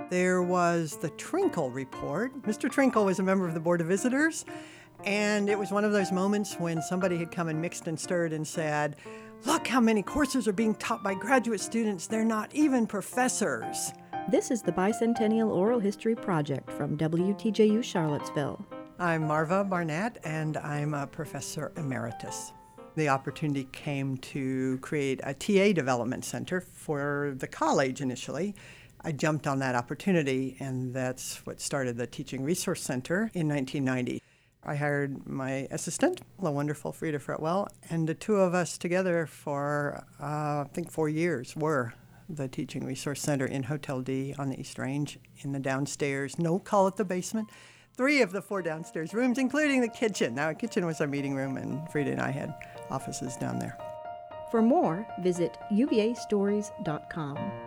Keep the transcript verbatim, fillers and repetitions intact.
There was the Trinkle Report. Mister Trinkle was a member of the Board of Visitors, and it was one of those moments when somebody had come and mixed and stirred and said, "Look how many courses are being taught by graduate students. They're not even professors." This is the Bicentennial Oral History Project from W T J U Charlottesville. I'm Marva Barnett, and I'm a professor emeritus. The opportunity came to create a T A development center for the college initially. I jumped on that opportunity, and that's what started the Teaching Resource Center in nineteen ninety. I hired my assistant, the wonderful Frida Fretwell, and the two of us together for, uh, I think, four years were the Teaching Resource Center in Hotel D on the East Range in the downstairs, don't call it the basement, three of the four downstairs rooms, including the kitchen. Now, the kitchen was our meeting room, and Frida and I had offices down there. For more, visit U V A stories dot com.